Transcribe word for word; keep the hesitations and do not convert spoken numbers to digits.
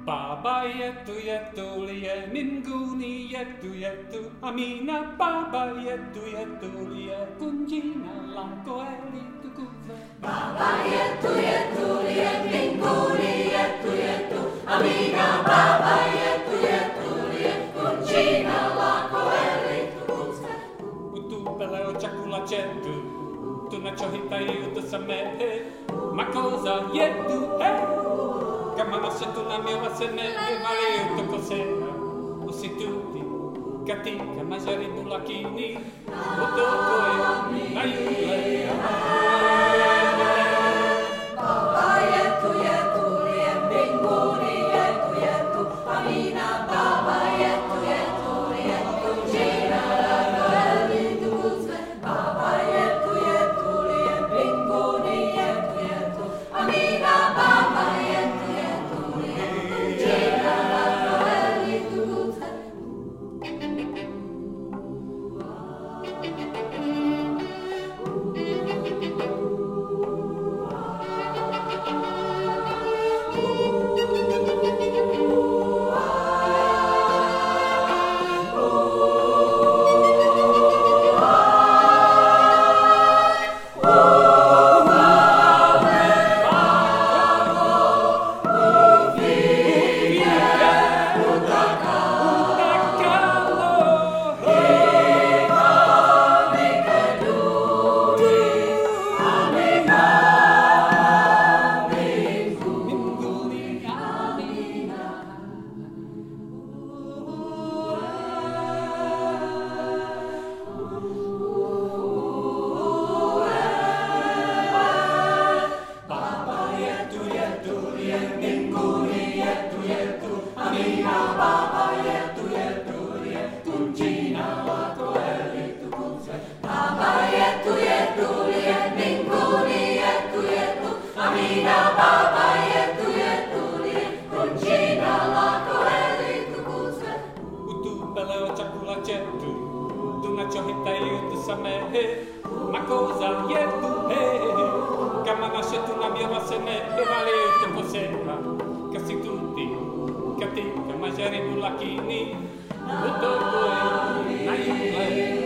Baba yetu yetu liye minguni yetu yetu amina baba yetu yetu liye kunjina lako elitukuzwe. Baba yetu yetu liye mbinguni yetu yetu amina baba yetu yetu liye kunjina lako elitukuzwe. Utupele o chakula chetu tunachohitaji utusamehe makosa yetu hey. Kama nasi tunamewasamehe wale utukosea, usitutie katika majaribu lakini utuokoe na yule. Baba yetu yetu liye mbinguni yetu yetu amina baba yetu yetu liye kunjina lako elitukuzwe. Baba yetu yetu liye mbinguni yetu yetu amina baba yetu yetu liye kunjina lako elitukuzwe. Utupele o chakula chetu tunachohitaji utusamehe makosa yetu hey. Kama nasi tunavyowasamehe wale utukosea, kasitutie katika majaribu lakini utuokoe na yule.